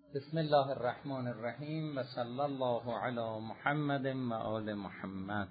بسم الله الرحمن الرحیم و صلی الله علی محمد و آل محمد.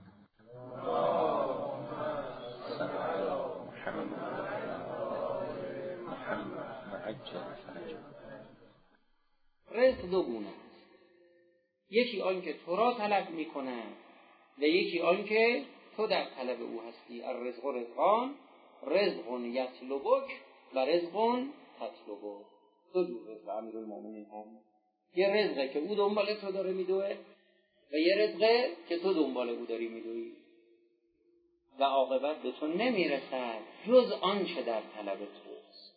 رزق دو گونه است. یکی آن که تو را طلب میکنه و یکی آن که تو در طلب او هستی. الرزق رزقان، رزق یطلبک و رزق تطلبک. دو جور رزق امیرالمومنین فرمود. یه رزقه که او دنبال تو داره میدوه و یه رزقه که تو دنبال او داری میدوی و عاقبت به تو نمیرسد جز آنچه در طلب توست.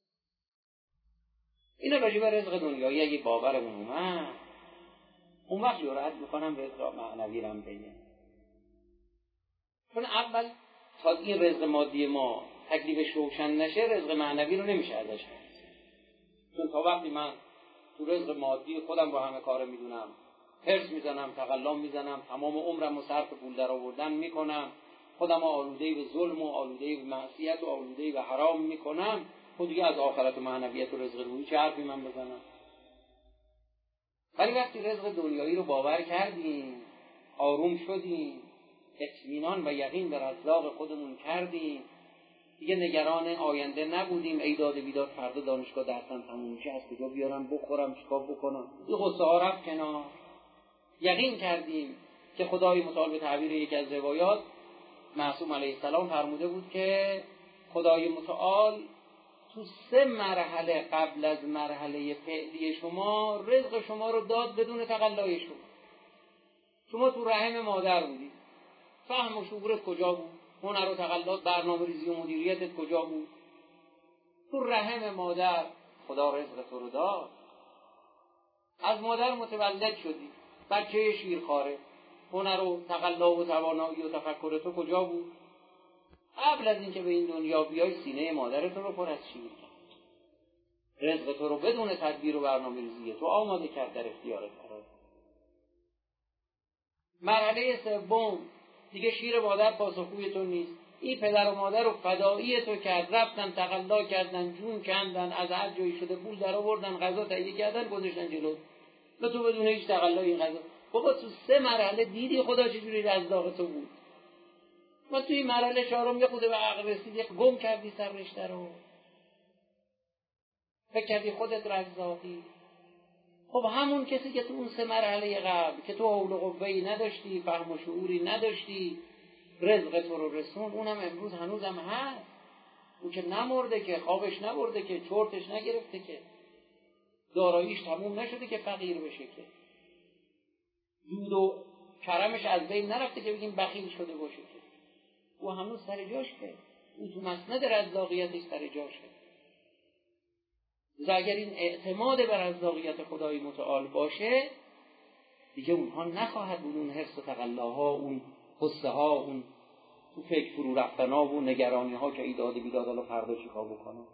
اینا راجع به رزق دنیایی اگه باورمون اومد، اون وقت جرأت میکنم رزق معنوی رو بگم. چون اول تا این رزق مادی ما تکلیفش روشن نشه، رزق معنوی رو نمیشه ازش کرد. چون تا وقتی من تو رزق مادی خودم رو همه کار میدونم، حرص میزنم، تقلا میزنم، تمام عمرم رو صرف پول در آوردن میکنم، خودم آلوده به ظلم و آلوده به معصیت و آلوده به حرام میکنم، خود دیگه از آخرت و معنویت و رزق روحی چه حرفی من بزنم؟ ولی وقتی رزق دنیایی رو باور کردیم، آروم شدیم، اطمینان و یقین به رزاق خودمون کردیم، دیگه نگران آینده نبودیم، ای داد بیداد فردا دانشگاه درسم تموم میشه، از کجا بیارم بخورم چیکار بکنم، این غصه ها رفت کنار. یقین کردیم که خدای متعال به تعبیر یکی از روایات معصوم علیه السلام فرموده بود که خدای متعال تو 3 مرحله قبل از مرحله فعلی شما رزق شما رو داد بدون تقلای شما. شما تو رحم مادر بودی، فهم و شعورت کجا بود؟ هنر و تقلات، برنامه ریزی و مدیریتت کجا بود؟ تو رحم مادر خدا رزق تو رو داد. از مادر متولد شدی، بچه شیرخواره، هنر و تقلا و توانایی و تفکر تو کجا بود؟ قبل از اینکه به این دنیا بیای سینه مادر تو رو پر از شیر کرد، رزق تو رو بدون تدبیر و برنامه ریزی تو آماده کرد، در اختیارت قرار. مرحله سوم دیگه شیر مادر پاسخگوی تو نیست، این پدر و مادر رو فدایی تو کرد، رفتن تقلا کردن، جون کندن، از هر جایی شده پول در آوردن، غذا تهیه کردن، گذاشتن جلو و تو بدون هیچ تقلای این غذا. بابا تو 3 مرحله دیدی خدا چجوری رزاق تو بود. ما توی این مرحله 4 یه خود به عقل رسیدی، گم کردی سر رشته رو، فکر کردی خودت رزاقی. خب همون کسی که تو اون 3 مرحله قبل که تو حول و قوه‌ای نداشتی، فهم و شعوری نداشتی، رزق تو رو رسون، اونم امروز هنوزم هست. اون که نمرده، که خوابش نبرده، که چرتش نگرفته، که داراییش تموم نشده که فقیر بشه، که جود و کرمش از بین نرفته که بگیم بخیل شده باشه، که او هنوز سر جاش، که او تو مسند رزاقیتش سر جاشه. اگر این اعتماد بر رزاقیت خدای متعال باشه، دیگه اونها نخواهد بود، اون حرص و تقلاها، اون قصه ها، اون تو فکر فرو رفتنها و نگرانی ها که ایداد بیداد حالا فردا چیکار بکنم.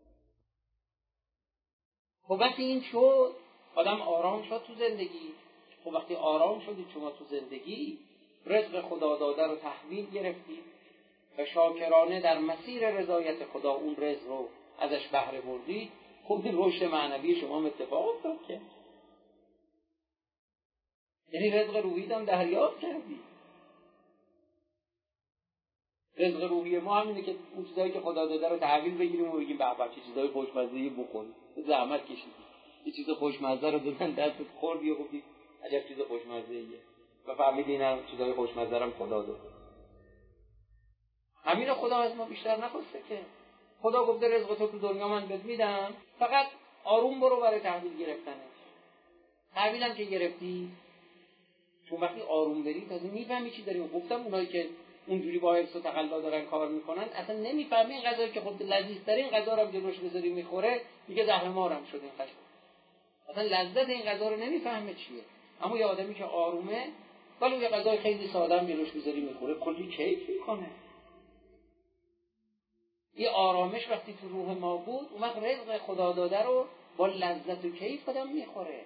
خب وقتی این شد، آدم آرام شد تو زندگی. خب وقتی آرام شدید شما تو زندگی، رزق خدا داده رو تحویل گرفتید و شاکرانه در مسیر رضایت خدا اون رزق رو ازش بهره بردید. خب این رشد معنوی شما اتفاق افتاد، که یعنی رزق روحی هم دریافت کردی. رزق روحی ما همینه که اون چیزایی که خدا داده رو تحویل بگیریم و بگیم به چه چیزای خوشمزه‌ای بخوریم. زحمت کشیدی، یه چیز خوشمزه رو دادن دستت خوردی و گفتی عجب چیز خوشمزه‌ایه و فهمیدی اینم چیزای خوشمزه رو خدا داده. همین خدا از ما بیشتر نخواسته که. خدا گفته رزق تو دنیا من بهت میدم، فقط آروم برو برای تحویل گرفتنش. تحویلم که گرفتی، چون وقتی آروم بری تازه میفهمی چی داریم. گفتم اونایی که اونجوری با حفظ و تقلا دارن کار میکنن اصلا نمیفهمی این غذایی که خود لذیذترین غذا رو جلوش بذاری میخوره، دیگه زهرمارم شده این قشنگ. اصلا لذت این غذا رو نمیفهمه چیه. اما یه آدمی که آرومه، ولی یه غذای خیلی ساده هم جلوش بذاری میخوره، کلی کیف میکنه. این آرامش وقتی تو روح ما بود، اون وقت رزق خدا داده رو با لذت و کیف آدم میخوره.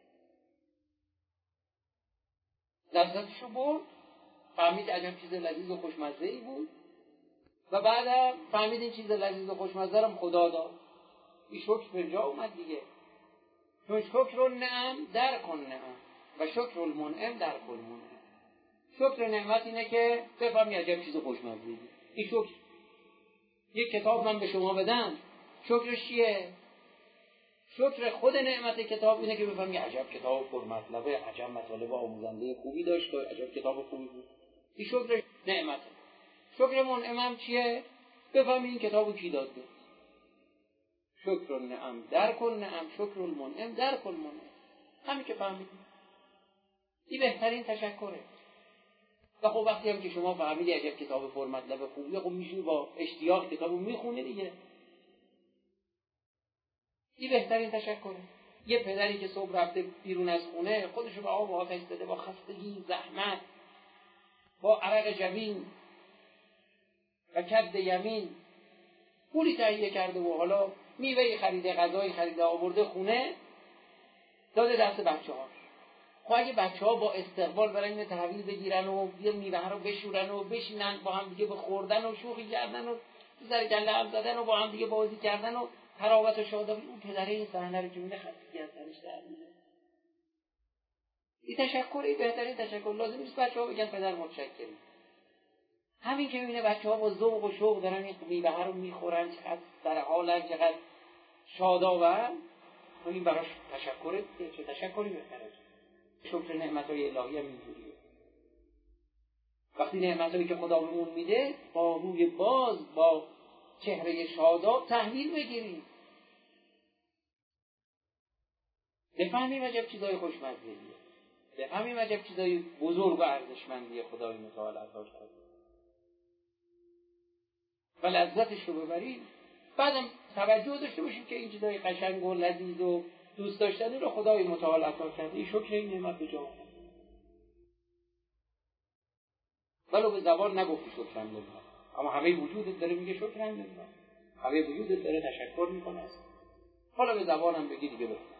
لذتشو برد، فهمید عجب چیز لذیذ و خوشمزه‌ای بود و بعد فهمید این چیز لذیذ و خوشمزه رو خدا داد. این شکر به جا اومد دیگه. چون شکر النعم در کن نعم و شکر المنعم در کن منعم. شکر نعمت اینه که بفهمی عجب چیز خوشمزه‌ای. این شکر. یک کتاب من به شما بدم، شکرش چیه؟ شکر خود نعمت کتاب اینه که بفهمی عجب کتاب پرمطلبه، عجب مطالب آموزنده خوبی داشت، عجب کتاب خوبی بود. این شکر نعمته. شکر منعم چیه؟ بفهمی این کتابو کی داد بود. شکر النعم در کن نعم، شکر المنعم در کن منعم. همین که فهمیدی. این بهترین تشکره. و خب وقتی هم که شما فهمیدی عجب کتاب پرمطلب خوبیه، خب میشونی با اشتیاق کتابو میخونی دیگه. این بهترین تشکره. یه پدری که صبح رفته بیرون از خونه، خودشو به آب و آتش داده، با خستگی، زحمت، با عرق جبین و کد یمین پولی تهیه کرده و حالا میوهی خریده، غذایی خریده، آورده خونه، داده دست بچه‌هاش. خب اگه بچه‌ها با استقبال برای اینو تحویل بگیرن و یه میوه رو بشورن و بشینن با هم دیگه به خوردن و شوخی کردن و سر کله هم زدن و با هم دیگه بازی کردن و تراوت و شادابی، اون پدره این صحنه رو که می‌بینه خستگی از سرش در میاد. این تشکری بهترین تشکر. لازم نیست بچه‌ها بگن پدر متشکرم. همین که می‌بینه بچه‌ها با ذوق و شوق دارن این میوه رو می‌خورن، چقدر در حالن، چقدر شادابن، این براش تشکر. چه تشکری بهتره؟ شکر نعمت‌های الهی هم اینجوریه. وقتی نعمتایی که خدا بهمون میده با روی باز، با چهره شاداب تحویل بگیریم، بفهمیم عجب چیزای خوشمزه‌ایه، بفهمیم عجب چیزای بزرگ و ارزشمندی خدای متعال عطا کرده و لذتش رو ببریم. بعدم توجه داشته باشیم که این چیزای قشنگ و لذیذ و دوست داشتنی رو خدای متعال عطا کرده. این شکر این نعمت به جا آورد. ولو به زبان نگفتی شکر الحمدلله، اما همه وجودت داره میگه شکر الحمدلله، همه وجودت داره تشکر میکنه. حالا به زبانم بگی دیگه بفهم.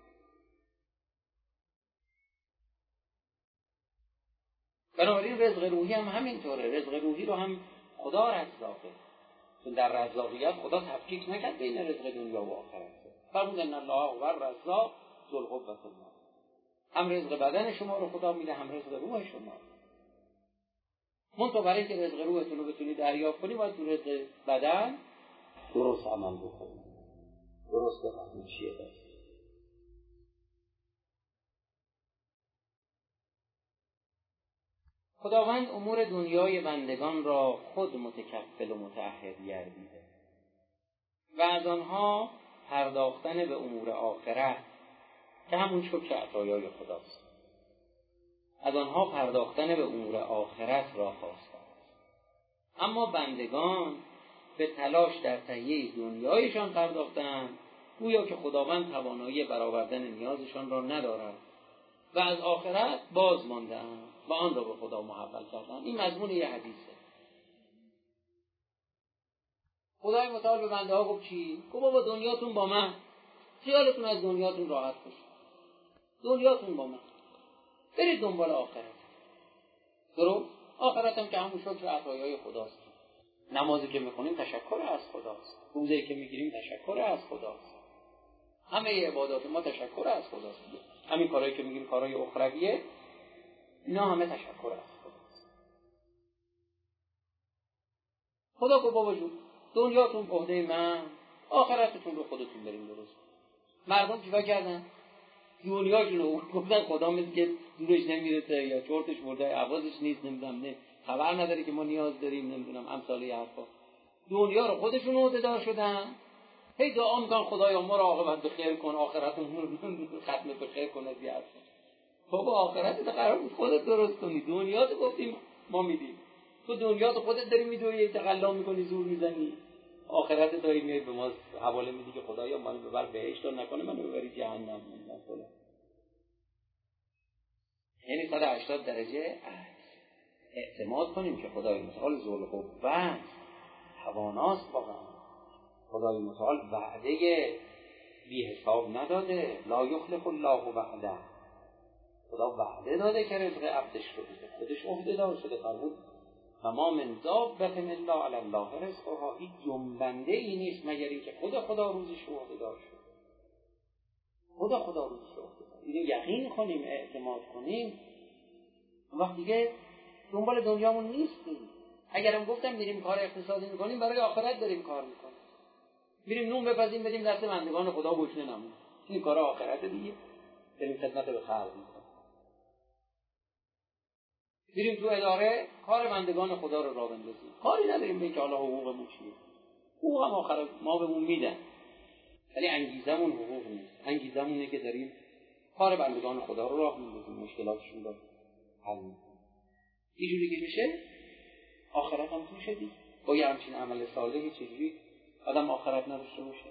بنابراین رزق روحی هم همینطوره. رزق روحی رو هم خدا رزاقه. چون در رزاقیت خدا تفکیک نکرد بین رزق دنیا و آخرت. فرمود ان الله هو الرزاق ذو القوة المتین. هم رزق بدن شما رو خدا میده، هم رزق روح شما. منتها برای اینکه رزق روحتون رو بتونید دریافت کنید، باید تو رزق بدن درست عمل بکنید، درست بفهمید چیه دست. خداوند امور دنیای بندگان را خود متکفل و متعهد گردیده و از آنها پرداختن به امور آخرت که همون شکر عطایای خداست، از آنها پرداختن به امور آخرت را خواسته. اما بندگان به تلاش در تهیه دنیایشان پرداختند، گویا که خداوند توانایی برآوردن نیازشان را ندارد و از آخرت باز ماندند و آن را به خدا محول کردند. این مضمون یه حدیثه. خدای متعال به بنده ها گفت چی؟ گفت بابا دنیاتون با من، خیالتون از دنیاتون راحت باشه، دنیاتون با من، برید دنبال آخرت. درست؟ آخرت هم که همون شکر عطایای خداست. نمازی که میکنیم تشکر از خداست، روزه‌ای که میگیریم تشکر از خداست، همه عبادات ما تشکر از خداست. همین کارهایی که میگیم کارهای اخرویه، اینا همه تشکر از خداست. خدا گفت بابا جون دنیاتون به عهده من، آخرتتون رو خودتون بریم درست. مردم چیکار کردن؟ دنیاشون رو گفتن خدا مثل که دورش نمیرسه یا چرتش برده، حواسش نیست، نمیدونم خبر نداره که ما نیاز داریم، نمیدونم امثال این حرفا. دنیا رو خودشون عهده‌دار شدن، هی دعا میکنن خدایا ما رو عاقبت به خیر کن، آخرتمون رو ختم به خیر کن. از این حرفا بابا آخرت قرار بود خودت درست کنی، دنیا تو گفتیم ما میدیم، تو دنیا تو خودت داری میدوری، تقلا میکنی، زور میزنی، آخرت داری میای به ما حواله میدی که خدایا منو ببر بهشت، نکنه منو ببری جهنم. مثلا یعنی 180 درجه اعتماد کنیم که خدای متعال ذوالقوة تواناست. واقعا خدای متعال وعده بی حساب نداده، لا یخلف الله وعده. خدا وعده داده که رزق عبدش رو بده، خودش عهده‌دار شده. فرمود ما من دابة الا علی الله رزقها. این جنبنده ای نیست مگر اینکه خدا روزش رو عهده‌دار شده. خدا رو اینو یقین کنیم، اعتماد کنیم، وقت دیگه دنبال دنیامون نیستیم. اگرم گفتم میریم کار اقتصادی میکنیم، برای آخرت داریم کار میکنیم. میریم نون بپزیم بدیم دست بندگان خدا گشنه نمون. این کار آخرت دیگه، داریم خدمت به خلق میکنیم. میریم تو اداره کار بندگان خدا رو راه بندازیم. کاری نداریم به اینکه حالا حقوقمون چیه. حقوق هم آخر ما بهمون میدن، ولی انگیزمون حقوق نیست. انگیزمون اینه که داریم کار بندگان خدا رو راه میندازیم، مشکلاتشون رو حل میکنیم. اینجوری که میشه آخرت هم توشه دید. با یه همچین عمل صالحی چجوری آدم آخرت نداشته باشه؟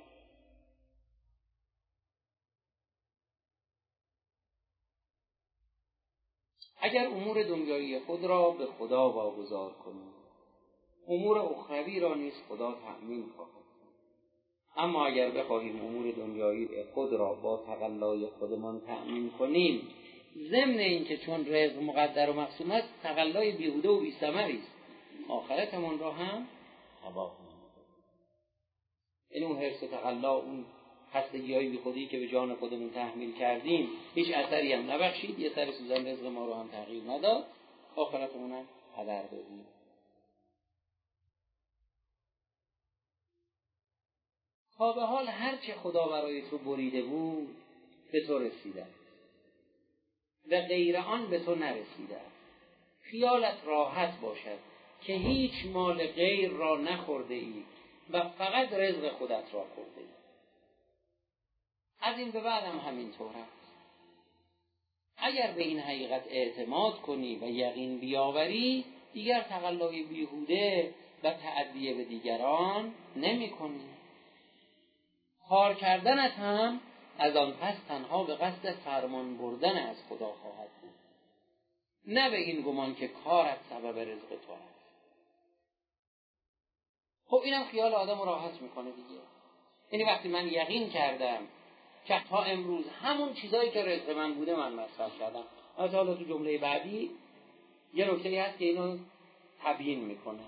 اگر امور دنیایی خود را به خدا واگذار کنیم، امور اخروی را نیز خدا تأمین خواهد کرد. اما اگر بخواهیم امور دنیایی خود را با تقلای خودمان تأمین کنیم، ضمن اینکه چون رزق مقدر و مقسوم است، تقلای بیهوده و بی‌ثمری است، آخرتمان را هم تباه می‌کنیم. این اون حرص و تقلا، اون خستگی‌های بیخودی که به جان خودمون تحمیل کردیم، هیچ اثری هم نبخشید، یه سر سوزن رزق ما رو هم تغییر نداد، آخرتمون هم هدر دادیم. تا به حال هر چه خدا برای تو بریده بود به تو رسیده، و غیر آن به تو نرسیده. خیالت راحت باشد که هیچ مال غیر را نخورده ای و فقط رزق خودت را خورده ای. از این به بعد هم همینطور است. اگر به این حقیقت اعتماد کنی و یقین بیاوری، دیگر تقلای بیهوده و تعدیه به دیگران نمی کنی. کار کردنت هم از آن پس تنها به قصد فرمان بردن از خدا خواهد بود، نه به این گمان که کارت سبب رزق تو است. خب اینم خیال آدم رو راحت میکنه دیگه. یعنی وقتی من یقین کردم که تا امروز همون چیزایی که رزق من بوده من مصرف کردم. از حالا تو جمله بعدی یه نکته‌ای هست که اینو تبیین میکنه.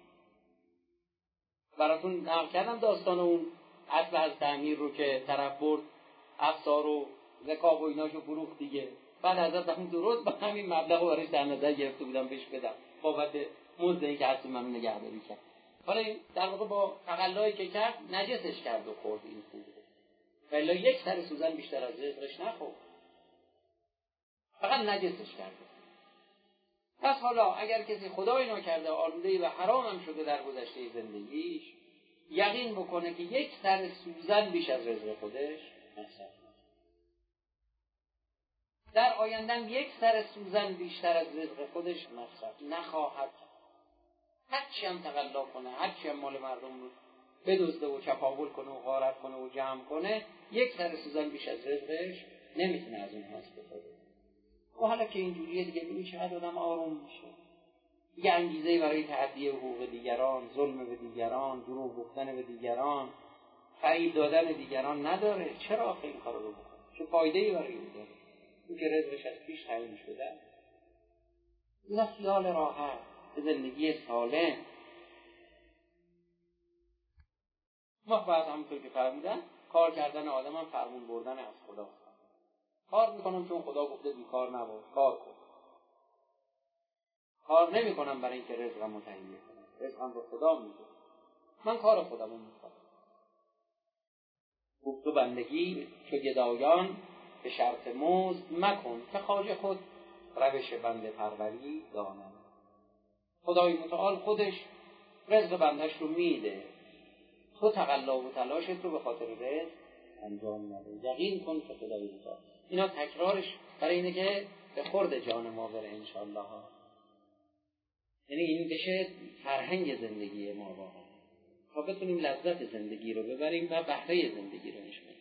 براتون نقل کردم داستان اون اصل از تعمیر رو که طرف برد افسار و رکاب و ایناشو فروخت دیگه. بعد حضرت همون درست با همین مبلغ رو برایش در نظر گرفته بودم بهش بدم بابت مزدی که اصل من نگهداری کرد. حالا در واقع با تقلایی که کرد نجسش کرد و خورد این پول. ولی یک سر سوزن بیشتر از رزقش نخورد، فقط نجسش کرد. پس حالا اگر کسی خدای نکرده آلوده و حرام هم شده در گذشته زندگیش، یقین بکنه که یک سر سوزن بیش از رزق خودش مصرف در آیندن یک سر سوزن بیشتر از رزق خودش مصرف نخواهد. هرچی هم تقلا کنه، هرچی هم مال مردم رو بدزده و چپاول کنه و غارت کنه و جمع کنه، یک سر سوزن بیش از رزقش نمیتونه از اونها استفاده کنه. و حالا که اینجوریه دیگه ببین چقدر آدم آروم میشه. دیگه انگیزه برای تعدیه حقوق دیگران، ظلم به دیگران، دروغ گفتن به دیگران، فریب دادن دیگران نداره. چرا آخه این کارو بکنه؟ چه فایده‌ای برای اون داره؟ این که رزقش از پیش تعیین شده. این خیال راحت، زندگی سالم. ما بعد همونطور که فرمودن کار کردن آدم هم فرمون بردن از خدا. کار میکنم چون خدا گفته بیکار نباش، کار کن. کار نمیکنم برای اینکه رزقم رو تهیه کنم، رزقم رو خدا میده، من کار خودم رو میکنم. گفت و بندگی چو گدایان به شرط مزد مکن، که خواجه خود روش بنده پروری دانم. خدای متعال خودش رزق بندش رو میده، تو تقلا و تلاشت رو به خاطر رزق انجام نده. یقین کن که خدای متعال. اینا تکرارش برای اینه که به خورد جان ما بره انشاءالله ها. یعنی این بشه فرهنگ زندگی ما واقعا، تا بتونیم لذت زندگی رو ببریم و بهره زندگی رو نشونیم.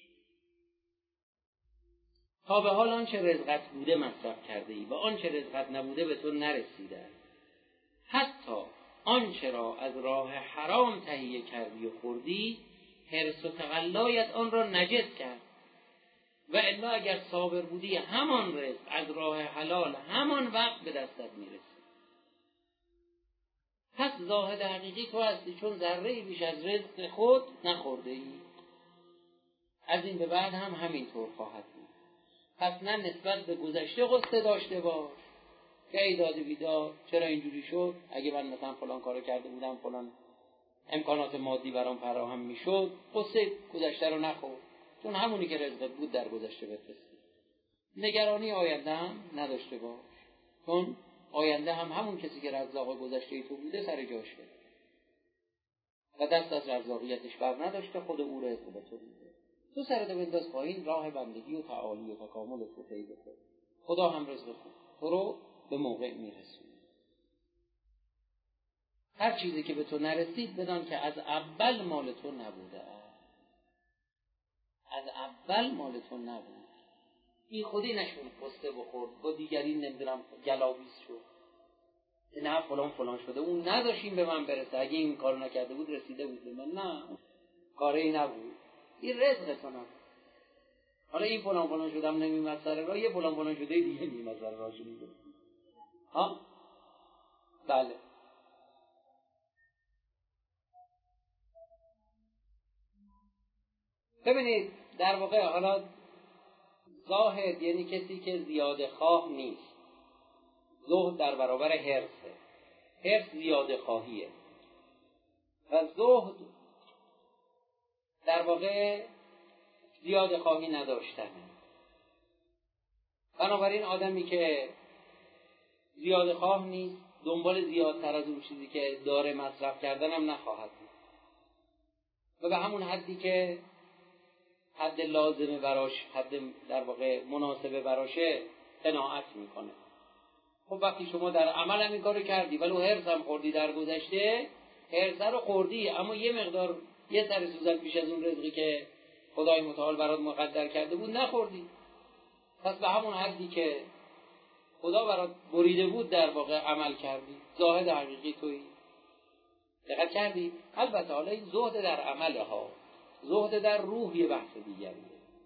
تا به حال آنچه رزقت بوده مصرف کرده ای و آنچه رزقت نبوده به تو نرسیده. حتی آنچه را از راه حرام تهیه کردی و خوردی، حرص و تقلایت آن را نجس کرد. و الا اگر صابر بودی همان رزق از راه حلال همان وقت به دستت میرسید. پس زاهد حقیقی تو هستی چون ذره بیش از رزق خود نخورده ای. از این به بعد هم همینطور خواهد بود. پس نه نسبت به گذشته غصه داشته باش که ای داد بیداد چرا اینجوری شد، اگه من مثلا فلان کارو کرده بودم فلان امکانات مادی برام فراهم میشد، غصه گذشته رو نخور، چون همونی که رزقت بود در گذشته بفرستی. نگرانی آینده هم نداشته باش، چون آینده هم همون کسی که رزاق گذشته تو بوده سر جاش بده و دست از رزاقیتش بر نداشته، خود او رزق به تو میده. تو سرت بنداز پایین، راه بندگی و تعالی و تکامل تو پیدا کن، خدا هم رزق خود تو رو به موقع میرسونه. هر چیزی که به تو نرسید بدان که از اول مال تو نبوده، از اول مال تو نبود. این خودی نشون قصه بخورد با دیگری نمیدونم گلاویز شد، نه فلان شده، اون نداشتیم به من برسه، اگه این کارو نکرده بود رسیده بود به من، نه کاری نبود، این رزق تو نبود. حالا این فلان شدم نمیمد سر راه، یه فلان شده دیگه نمیمد سر راه شده. ها بله. ببینید در واقع حالا زاهد یعنی کسی که زیاده خواه نیست. زهد در برابر حرصه، حرص زیاده خواهیه و زهد در واقع زیاده خواهی نداشتنه. بنابراین آدمی که زیاده خواه نیست، دنبال زیادتر از اون چیزی که داره مصرف کردن هم نخواهد بود و به همون حدی که حد لازمه براش، حد در واقع مناسبه براشه قناعت میکنه. خب وقتی شما در عمل هم این کارو کردی ولو حرص هم خوردی در گذشته، حرص رو خوردی اما یه مقدار یه سر سوزن پیش از اون رزقی که خدای متعال برات مقدر کرده بود نخوردی. پس به همون حدی که خدا برات بریده بود در واقع عمل کردی. زاهد حقیقی تویی. دقت کردی؟ البته حالا این زهد در عمله ها، زهد در روح یه بحث دیگریه.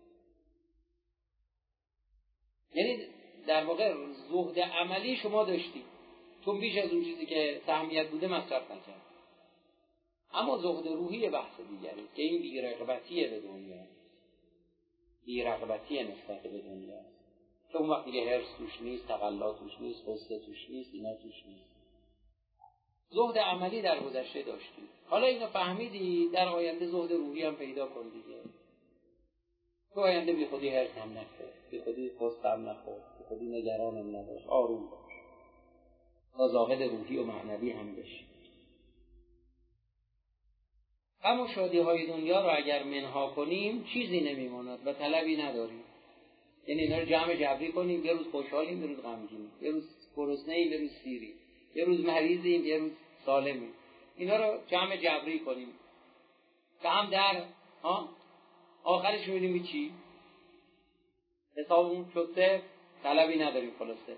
یعنی در واقع زهد عملی شما داشتی چون بیش از اون چیزی که سهمیت بوده مصرف نکرد، اما زهد روحی یه بحث دیگریه که این بی‌رغبتیه به دنیا، بی‌رغبتیه نسبت به دنیا، که اون وقتی که حرص توش نیست، تقلا توش نیست، غصه توش نیست، اینا توش نیست. زهد عملی در گذشته داشتی، حالا اینو فهمیدی، در آینده زهد روحی هم پیدا کن دیگه. تو آینده بی خودی حرص هم نخور، بی خودی غصه هم نخور، بی خودی نگران هم نباش، آروم باش تا زاهد روحی و معنوی هم بشی. اما شادی های دنیا رو اگر منها کنیم چیزی نمیماند و طلبی نداریم. یعنی اینا رو جمع جبری کنیم، یه روز خوشحالیم، یه روز غمگینیم، یه روز گرسنه‌ایم، یه روز سیریم، یه روز مریضیم، یه روز سالمیم. اینا رو جمع جبری کنیم که هم در آخرش می‌بینیم چی؟ حسابمون شد صفر، طلبی نداریم خلاصه.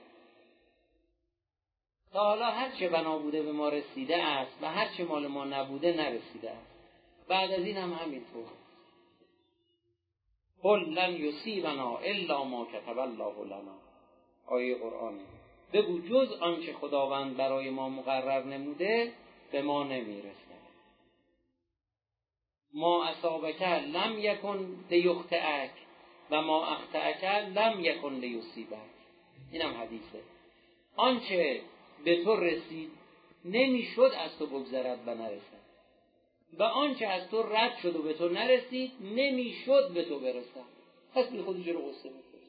تا حالا هر چه بنا بوده به ما رسیده است و هر چه مال ما نبوده نرسیده است. بعد از این هم همینطور. قل لن یصیبنا الا ما کتب الله لنا. آیه قرآنه. بگو جز آنچه خداوند برای ما مقرر نموده به ما نمیرسه. ما اصابک لم یکن لیخطئک و ما اخطأک لم یکن لیصیبک. اینم حدیثه. آنچه به تو رسید نمیشد از تو بگذرد و نرسد و آنچه از تو رد شد و به تو نرسید نمیشد به تو برسد. پس بی خودی رو غصه میکنی.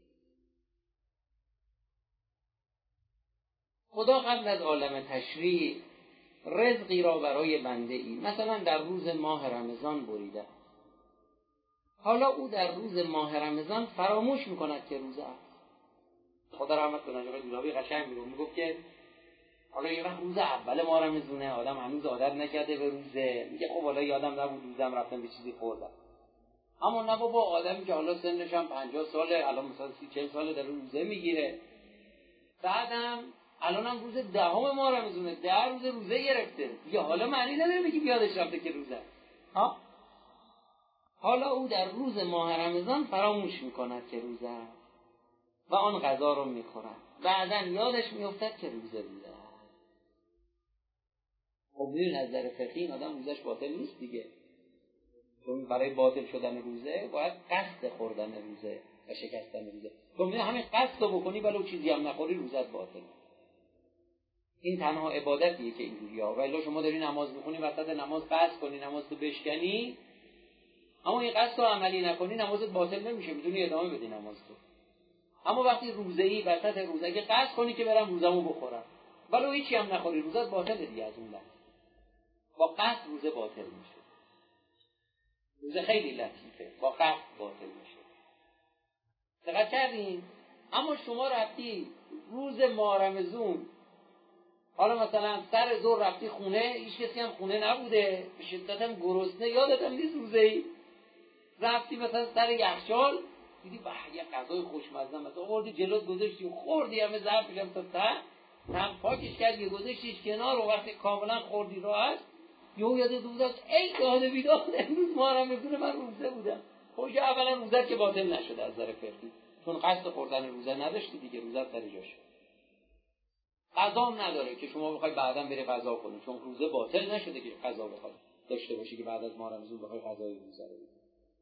خدا قبل از عالم تشریع رزقی را برای بنده ای مثلا در روز ماه رمضان بریده. حالا او در روز ماه رمضان فراموش میکند که روزه است. خدا رحمت کنه آقای دولابی قشنگ میگفت که حالا یه وقت روز اول ماه رمضانه، آدم هنوز عادت نکرده به روزه، میگه خب حالا یادم نبود روزم رفتم به چیزی خوردم. اما نه بابا، آدمی که حالا سنش هم 50 ساله، الان مثلا 30-40 ساله در روزه میگیره، بعدم الانم روز 10 ماه رمضانه، 10 روز روزه گرفته، یا حالا معنی نداره بگی یادش رفته که روزه. حالا او در روز ماه رمضان فراموش میکند که روزه است و آن غذا رو میخورد، بعدن یادش میافتد که روزه است. خب این نظر فقهی آدم روزش باطل نیست دیگه، چون برای باطل شدن روزه باید قصد خوردن روزه و شکستن روزه. تو همین قصد رو بکنی ولو چیزی هم نخوری روزت باطل. این تنها عبادتیه که اینجوریه. ولی شما داری نماز میخونی، وسط نماز قصد کنی نماز تو بشکنی، اما این قصد رو عملی نکنی، نمازت باطل نمیشه، میتونی ادامه بدی نماز تو. اما وقتی روزه‌ای وسط روزه اگه قصد کنی که برم روزمو بخورم ولو هیچی هم نخوری روزت باطله دیگه. از اون بعد با قصد روزه باطل میشه. روزه خیلی لطیفه، با قصد باطل میشه. دقت کردین؟ اما شما رفتی روز ماه رمضان، حالا مثلا سر ظهر رفتی خونه، هیچ کسی هم خونه نبوده، به شدت هم گرسنه، یادت هم نیست روزه‌ای، رفتی مثلا سر یخچال دیدی یه غذای خوشمزه مثلا آوردی جلوت گذاشتی و خوردی، همه ظرفش هم تا ته پاکش کردی گذاشتیش کنار، و وقتی کاملا خوردی راحت یهو یادت افتاد ای داده بیداد امروز ماه رمضان من روزه بودم. خب اولا روزت که باطل نشده از نظر فقهی، چون قصد خوردن روزه نداشتی دیگه، روزت سر جاشه. قضا نداره که شما بخوای بعداً بری قضا کنی، چون روزه باطل نشده که قضا بخواد داشته باشی که بعد از ماه رمضان بخوای قضای روزه رو بدی.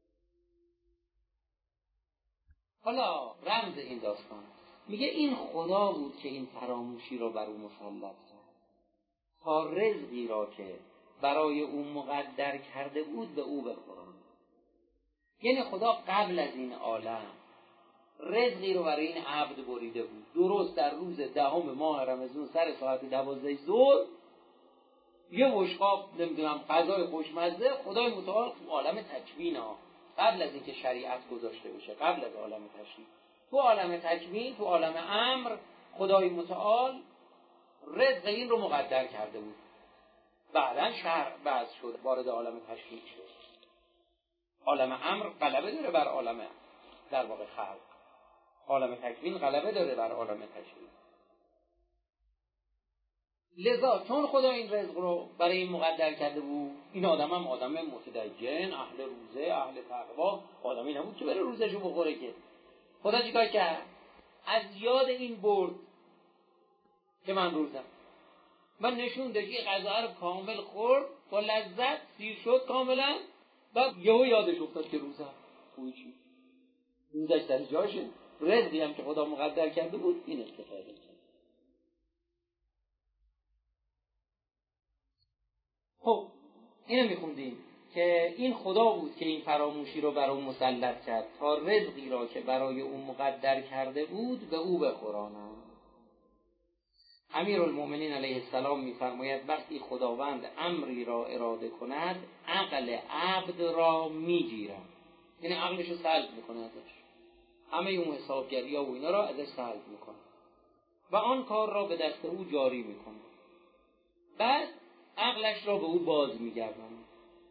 حالا رمز این داستان میگه این خدا بود که این فراموشی را بر او مسلط کرد تا رزقی را که برای او مقدر کرده بود به او بخورند. یعنی خدا قبل از این عالم رزقی رو برای این عبد بریده بود. درست در روز 10 ماه رمضان سر ساعت 12 ظهر یه بشقاب نمیدونم غذای خوشمزه خدای متعال تو عالم تکوین قبل از اینکه شریعت گذاشته بشه، قبل از عالم تشریع، تو عالم تکوین، تو عالم امر خدای متعال رزق این رو مقدر کرده بود. بعداً شرع وضع شد، وارد عالم تشریع شد. عالم امر غلبه داره بر عالم در واقع خلق، عالم تکوین غلبه داره بر عالم تشریع. لذا چون خدا این رزق رو برای این مقدر کرده بود، این آدم هم آدم متدین، اهل روزه، اهل تقوا، آدمی نبود که بره روزشو بخوره که. خدا چیکار کرد؟ از یاد این برد که من روزم، من نشون داد که غذا رو کامل خورد، با لذت سیر شد کاملا، بعد یهو یادش افتاد که روزم خوی چی؟ روزش در جاشه، رزقی هم که خدا مقدر کرده بود این استفاده کرد. خب اینو میخوندیم که این خدا بود که این فراموشی رو بر او مسلط کرد تا رزقی را که برای او مقدر کرده بود به او بخورانند. امیرالمومنین علیه السلام میفرماید وقتی خداوند امری را اراده کند عقل عبد را میگیرد، یعنی عقلش رو سلب میکنه ازش، همه اون حسابگری ها و اینا را ازش سلب میکنه و آن کار را به دست او جاری میکنه، بعد عقلش را به او باز میگرداند.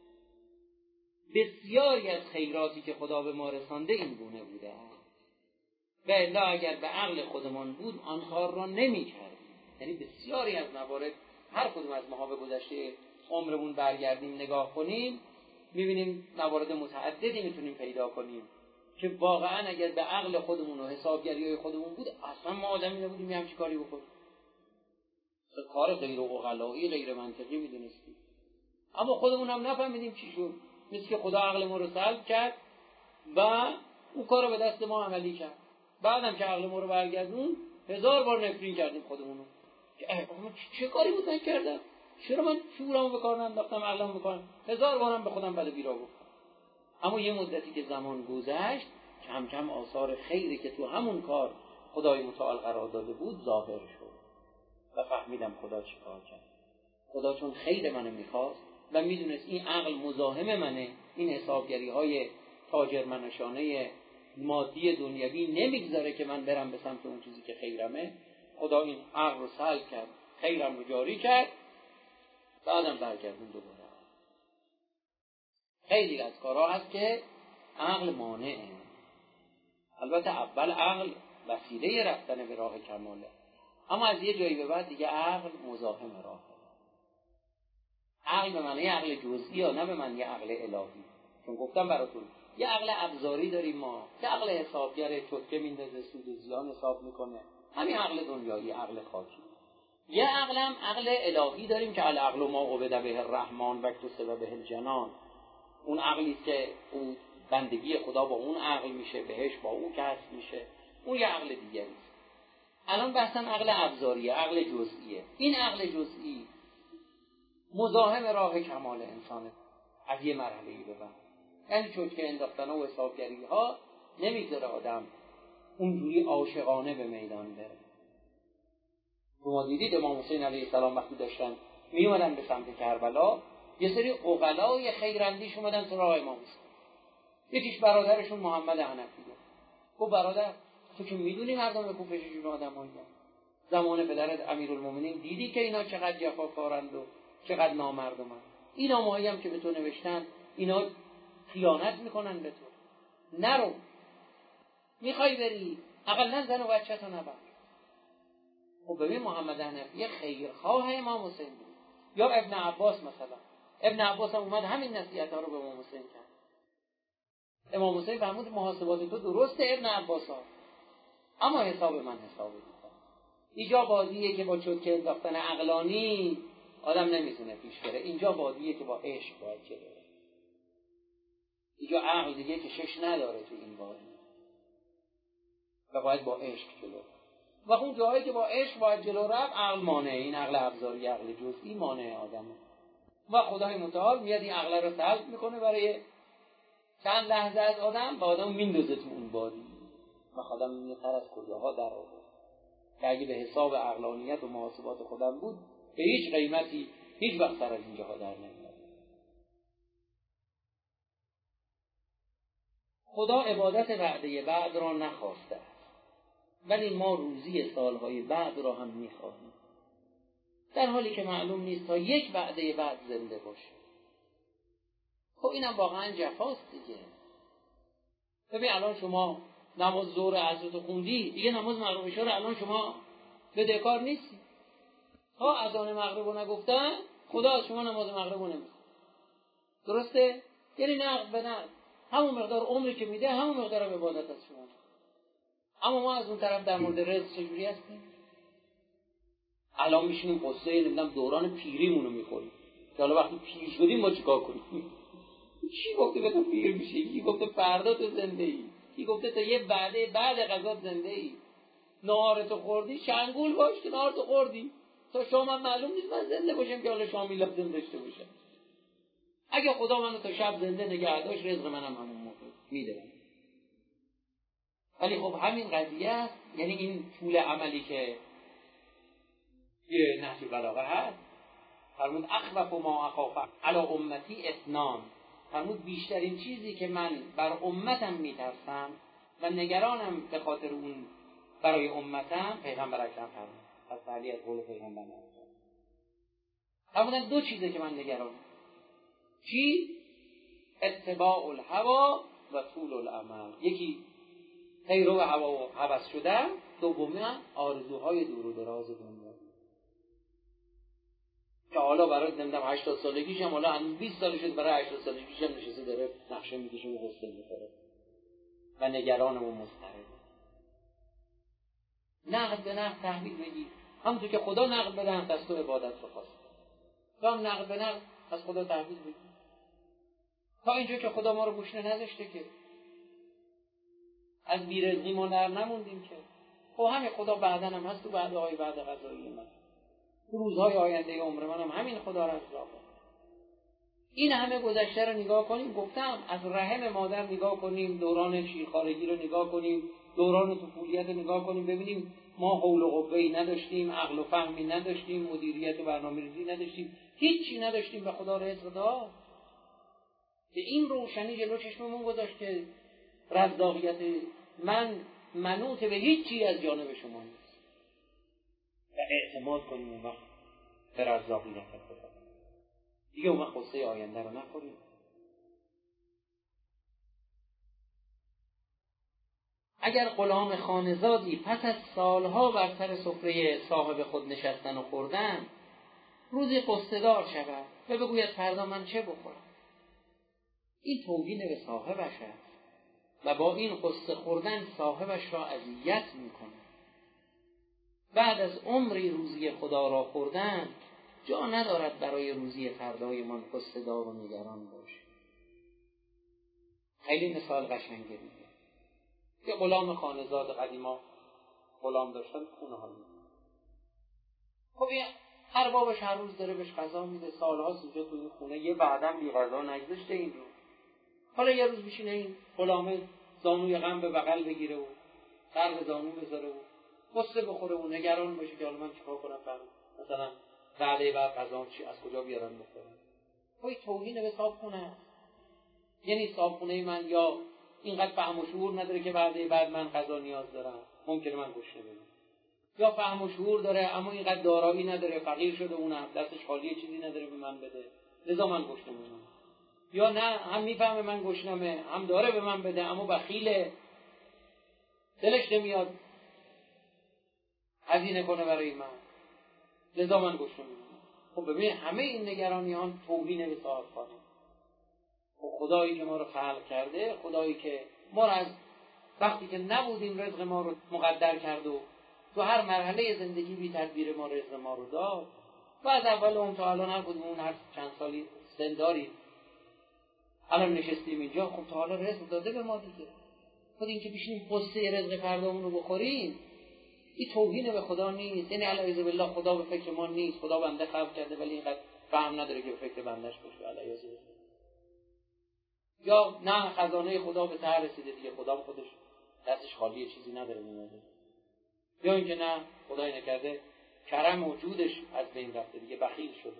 بسیاری از خیراتی که خدا به ما رسانده این گونه بوده است و الا اگر به عقل خودمان بود آن کار را نمی‌کردیم. یعنی بسیاری از موارد، هر کدوم از ما به گذشته عمرمون برگردیم نگاه کنیم می‌بینیم موارد متعددی میتونیم پیدا کنیم که واقعا اگر به عقل خودمون و حسابگری‌های خودمون بود اصلا ما آدمی نبودیم همچین کاری بکنیم، کار غیر عقلایی غیر منطقی میدونستیم، اما خودمون هم نفهمیدیم چی شد. مثل که خدا عقل ما رو سلب کرد و اون کار رو به دست ما عملی کرد، بعدم که عقل ما رو برگردون 1000 بار نفرین کردیم خودمونو که چه کاری بود من کردم، چرا من شعورمو به کار ننداختم، عقلمو به کار، 1000 بارم به خودم بد و بیرا گفتم. اما یه مدتی که زمان گذشت کم کم آثار خیری که تو همون کار خدای متعال قرار داده بود ظاهر شد و فهمیدم خدا چی کار کرد. خدا چون خیر منو میخواست و میدونست این عقل مزاحم منه، این حسابگری های تاجرمنشانه مادی دنیوی نمیگذاره که من برم به سمت اون چیزی که خیرمه، خدا این عقل رو سلب کرد، خیرم رو جاری کرد، بعدم برگردون دوباره. خیلی از کارها هست که عقل مانعه. البته اول عقل وسیله رفتن به راه کماله، اما از یه جایی به بعد دیگه عقل مزاحم راه. عقل به معنی عقل جزئی یا نه به معنی عقل الهی. چون گفتم براتون یه عقل ابزاری داریم ما که عقل حسابگره، چتکه میندازه، سود و زیان حساب میکنه، همین عقل دنیایی، عقل خاکی. یه عقل هم عقل الهی داریم که العقل ما عبد به الرحمن و اکتسب به الجنان. اون عقلی که اون بندگی خدا با اون عقل میشه، بهش با اون کسب میشه، اون یه عقل دیگری است. الان بحثم عقل ابزاریه، عقل جزئیه. این عقل جزئی مزاحم راه کمال انسانه از یه مرحله‌ای به بعد. یعنی چون که انداختن و حسابگری ها نمیذاره آدم اونجوری عاشقانه به میدان بره. شما دیدید امام حسین علیه السلام وقتی داشتن میومدن به سمت کربلا، یه سری عقلای خیراندیش اومدن تو راه امام حسین. یکیش برادرشون محمد حنفی بود. گفت برادر تو که میدونی مردم کوفه چجور آدمایی هستن، زمان پدرت امیرالمومنین دیدی که اینا چقدر جفاکارند و چقدر نامردمند. این نامه‌ای هم که به تو نوشتن اینا خیانت میکنن به تو. نرو، میخوای بری اقلا زن و بچه‌تو نبر. خب ببین محمد حنفی خیرخواه امام حسین بود. یا ابن عباس مثلا، ابن عباس هم اومد همین نصیحت‌ها رو به امام حسین کرد. امام حسین فرمود محاسبات تو درسته ابن عباس ها، اما حساب من حسابی میکنم. اینجا بازیه که با چوتکه انداختن عقلانی آدم نمیتونه پیش بره. اینجا بازیه که با عشق باید جلو بره. اینجا عقل دیگه که شش نداره تو این بازی و باید با عشق جلو بره. و اون جایی که با عشق باید جلو رفت عقل مانع، این عقل ابزاری، عقل جزئی مانع آدمه. و خدای متعال میاد این عقل رو سلب میکنه برای چند لحظه از آدم، با آدم میندازه تو اون بازی و آدم میتر از کجاها در آورد که اگه به حساب عقلانیت و محاسبات خودم بود به هیچ قیمتی هیچ وقت سر از اینجاها در نمیاد. خدا عبادت وعده بعد را نخواسته است، ولی ما روزی سالهای بعد را هم میخواهیم، در حالی که معلوم نیست تا یک وعده بعد زنده باشه. خب اینم واقعا جفاست دیگه. ببین الان شما نماز ظهر عصر خوندی، دیگه نماز مغرب عشا رو الان شما بدهکار نیستی. تا اذان مغرب رو نگفتن خدا از شما نماز مغرب رو نمیخواد. درسته؟ یعنی نقد به نقد همون مقدار عمری که میده همون مقدار عبادت از شما. اما ما از اون طرف در مورد رزق چجوری هستیم؟ الان میشینیم قصه نمیدونم دوران پیریمون رو میخوریم که حالا وقتی پیر شدیم ما چیکار کنیم؟ چی گفته به تو پیر میشی؟ کی گفته فردا تو زنده ای؟ کی گفته تا یه بعد غذا زنده ای؟ نهارتو خوردی شنگول باش که نهارتو خوردی، تا شام هم معلوم نیست من زنده باشم که حالا شامی لازم داشته باشم. اگه خدا منو تا شب زنده نگه داشت رزق منم همون موقع میده. ولی خب همین قضیه است، یعنی این طول عملی که یه نحوی بلاغه هست، فرمود اخوف ما اخاف علی امتی اثنان، فرمود بیشترین چیزی که من بر امتم میترسم و نگرانم به خاطر اون برای امتم، پیغمبر اکرم فرمود از تعالی از قول پیغمبر فرمودن دو چیزه که من نگرانم. چی؟ اتباع الهوا و طول الامل. یکی پیرو هوا و هوس شدن، دومی آرزوهای دور و دراز دنیا که حالا برای نمیدونم 80 سالگیش هم حالا هنوز 20 سالش شد، برای 80 سالگیش هم نشسته داره نقشه میکشه و قصه میخوره و نگران و مضطرب. نقد به نقد تحویل بگیر، همونطور که خدا نقد به نقد از تو عبادت رو خواست، تو هم نقد به نقد از خدا تحویل بگیر. تا اینجا که خدا ما رو گوشنه نذاشته که از بیرزقی ما در نموندیم که خب همین خدا بعدن هم هست تو بعدهای بعد قضایی من، روزهای آینده عمر من هم همین خدا رزاقه. این همه گذشته رو نگاه کنیم، گفتم از رحم مادر نگاه کنیم، دوران شیرخوارگی رو نگاه کنیم، دوران طفولیت رو نگاه کنیم، ببینیم ما حول و قوه‌ای نداشتیم، عقل و فهمی نداشتیم، مدیریت و برنامه‌ریزی نداشتیم، هیچی نداشتیم، به خدا رزق داد. به این روشنی جلو چشممون گذاشت که رزاقیت من منوط به هیچی از جانب شما نیست و اعتماد کنیم اون وقت به رزاقیت خدا. دیگه اون وقت قصه آینده رو نخوریم. اگر غلام خانه‌زادی پس از سالها بر سر سفره صاحب خود نشستن و خوردن روزی قصه‌دار شود و بگوید فردا من چه بخورم، این توهین به صاحبش است و با این قصه خوردن صاحبش را اذیت می‌کند. بعد از عمری روزی خدا را خوردن جا ندارد برای روزی فردایمان قصه‌دار و نگران باشیم. خیلی مثال قشنگه میگه. یه غلام خانه‌زاد قدیما غلام داشتن خونه ها میده. خب این اربابش هر روز داره بهش غذا میده، سالهاست اینجا تو این خونه، یه بعدم بی غذا نگذاشته این رو. حالا یه روز میشینه این غلامه زانوی غم به بغل بگیره و قلب زانو بذاره و قصه بخوره و نگران باشه که حالا من چیکار کنم، مثلا بعد غذا چی از کجا بیارم بخورم. خب توهین به صاحبخونه. یعنی صاحبخونه من یا اینقدر فهم و شعور نداره که بعد من غذا نیاز دارم، ممکنه من گوش نمیدم، یا فهم و شعور داره اما اینقدر دارایی نداره، فقیر شده، اون دستش خالیه، چیزی نداره به من بده، لذا من گوش نمیدم. یا نه هم میفهمه من گشنمه، هم داره به من بده اما بخیله، دلش نمیاد هزینه کنه برای من، لذا من گوش نمیدم. خب ببین همه این نگرانیان توهین به صاحبخانه. خب خدایی که ما رو خلق کرده، خدایی که ما رو از وقتی که نبودیم رزق ما رو مقدر کرد و تو هر مرحله زندگی بی تدبیر ما رزق ما رو داد و از اول اون تا الان هر کدوم اون هر چند سالی سن داریم الان نشستیم اینجا، خب تا حالا رزق داده به ما دیگه. خود این که بشینیم قصه رزق فردامون رو بخوریم این توهین به خدا نیست. یعنی علیه بالله خدا به فکر ما نیست، خدا بنده خلق کرده ولی اینقدر فهم نداره که به فکر بندش باشه علیه بالله. یا نه خزانه خدا به ته رسیده دیگه، خدا خودش دستش خالیه، چیزی نداره میمونه. یا اینکه نه خدای نکرده کرم وجودش از بین رفته دیگه، بخیل شده،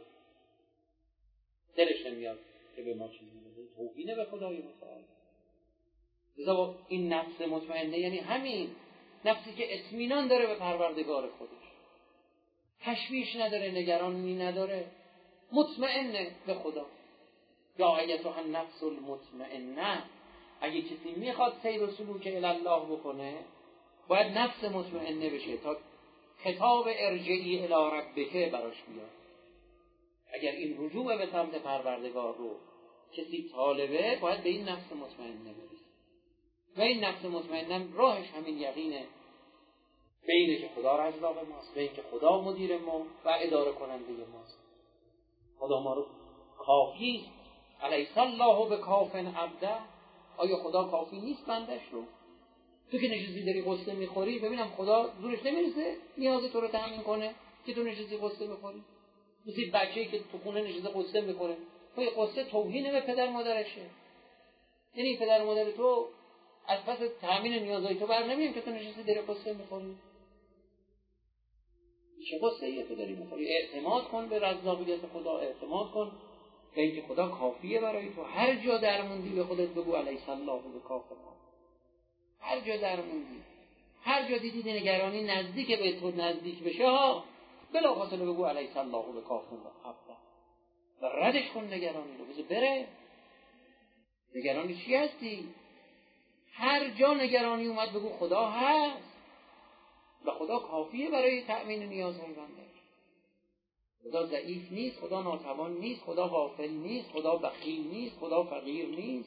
دلش نمیاد که به ما چیزی بده. توهین به خدای متعال. لذا این نفس مطمئنه یعنی همین نفسی که اطمینان داره به پروردگار خودش، تشویش نداره، نگرانی نداره، مطمئنه به خدا. یا ایتها النفس المطمئنه، اگه کسی میخواد سیر و سلوک الی الله بکنه باید نفس مطمئنه بشه تا خطاب ارجعی الی ربک براش بیاد. اگر این رجوع به سمت پروردگار رو کسی طالبه باید به این نفس مطمئنه برسه و این نفس مطمئنه راهش همین یقینه به اینه که خدا رزاق ماست، به این که خدا مدیر ما و اداره کننده ماست. خدا ما رو کافی است. الیس الله بکاف عبده، آیا خدا کافی نیست بندش رو؟ تو که نشستی داری قصه میخوری ببینم خدا زورش نمیرسه نیاز تو رو تامین کنه که تو نشستی قصه میخوری؟ مثل بچه‌ای که تو خونه نشسته قصه میخوره، تو قصه توهین به پدر مادرشه. یعنی پدر مادر تو از پس تامین نیازهای تو بر نمیان که تو نشستی داری قصه میخوری. چه قصه‌ای تو داری میخوری؟ اعتماد کن به رزاقیت خدا، اعتماد کن به اینکه خدا کافیه برای تو. هر جا درموندی به خودت بگو الیس الله بکاف. هر جا درموندی، هر جا دیدی نگرانی نزدیک به تو نزدیک بشه بلافاصله بگو الیس الله بکاف عبده و ردش کن نگرانی رو، بذار بره. نگرانی چی هستی؟ هر جا نگرانی اومد بگو خدا هست و خدا کافیه برای تأمین نیازهای بنده. خدا ضعیف نیست، خدا ناتوان نیست، خدا غافل نیست، خدا بخیل نیست، خدا فقیر نیست.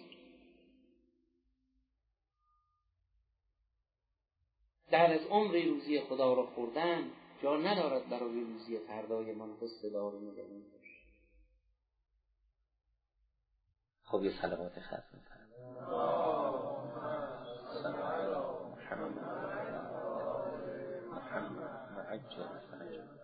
در از عمری روزی خدا را خوردن جا ندارد برای روزی فردای من قصه دارو می‌دونید. خب یه صلوات خاص می‌کنم. محمد عجل فرج